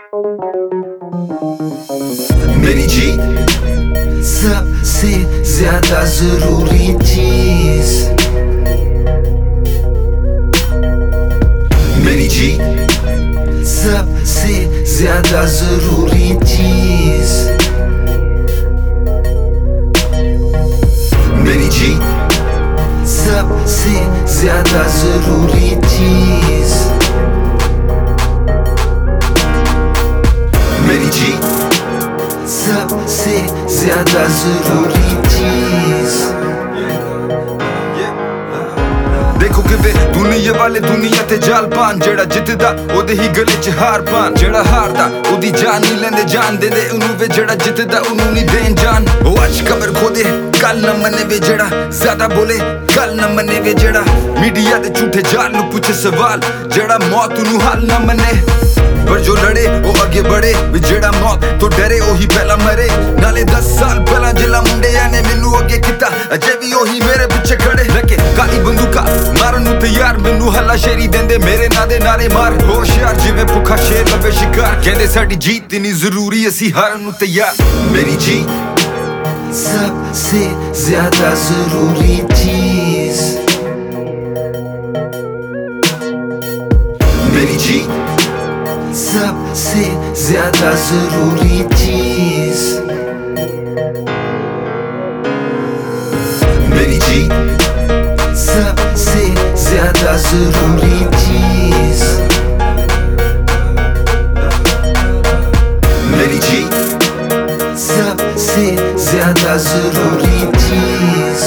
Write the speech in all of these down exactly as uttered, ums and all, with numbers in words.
मेरी जी सबसे ज्यादा जरूरी चीज, मेरी जी सबसे ज्यादा जरूरी चीज, मेरी जी सबसे ज्यादा जरूरी चीज, मेरी जी सबसे ज्यादा जरूरी चीज। देखो किवे दुनिया वाले दुनिया ते जाल पान, जेड़ा जितदा ओदे ही गले च हार पान, जेड़ा हारदा ओदी जान नहीं लेंदे जान देंदे उन्हों वे, जेड़ा जितदा उन्हों नहीं देन जान। ओ अज कमर खोदे कल न मने वे, जेड़ा ज्यादा बोले कल न मने वे, जेड़ा मीडिया दे झूठे जाल नु पूछे सवाल, जेड़ा मौत नु हाल न मने। पर जो लड़े वो आगे बढ़े, जेड़ा मौत तो डरे ओही पहला मरे। नाले दस साल पहला जिला मुंडे ने मैनू अगे किता, अजे भी ओही मेरे पिछे खड़े। लगे काली बंदूका मारन नू तैयार, मैनू हल्ला शेरी देंदे मेरे ना दे नारे मार। होशियार जिवें भुखा शेर लवे शिकार, कहंदे साडी जीत इन्नी जरूरी असी हारन नू तैयार। मेरी जी सबसे ज्यादा जरूरी चीज, मेरी जी सबसे ज्यादा जरूरी चीज, मेरी जी सबसे ज्यादा जरूरी चीज, मेरी जी सबसे ज्यादा जरूरी चीज।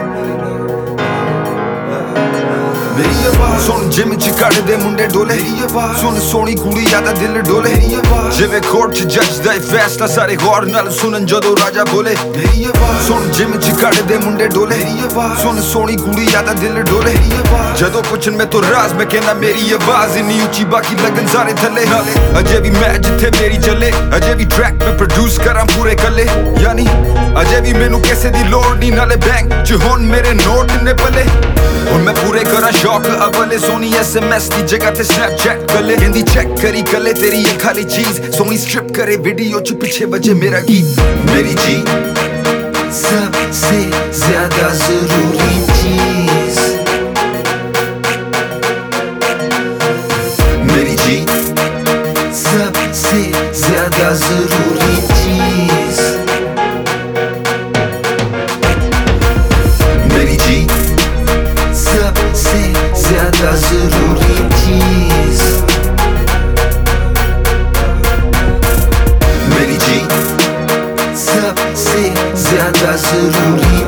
मेरी आवाज सुन जिम च कढ़दे मुंडे डोले, सुन सोनी कुड़ी यादा दिल डोले। जिवें कोर्ट च जज दा फैसला सारे गौर नाल सुनन जदों राजा बोले। सुन जिम च कढ़दे मुंडे डोले, सुन सोनी कुड़ी यादा दिल डोले। जदों पुछन मैं तो राज मैं कहना मेरी आवाज इन्नी उच्ची बाकी लगन सारे थल्ले। अजे भी मैं जिथे मेरी चले, अजे भी ट्रैक में प्रोड्यूस करां पूरे कल्ले। यानी अजे भी मैनू किसे दी लोड़ नहीं, नाले बैंक च हुण मेरे नोट ने पले। हुण मैं पूरे करां शौक अवले, सोनी एस एम एस दी जगह ते स्नैपचैट कले। कहंदी चेक करी कले तेरी ये खाली चीज, सोनी स्ट्रिप करे वीडियो च पीछे बजे मेरा गीत। मेरी जी सबसे ज्यादा जरूरी चीज, मेरी जी सबसे ज्यादा जरूरी चीज, मेरी जी सबसे ज्यादा जरूरी चीज, मेरी जी सबसे ज्यादा जरूरी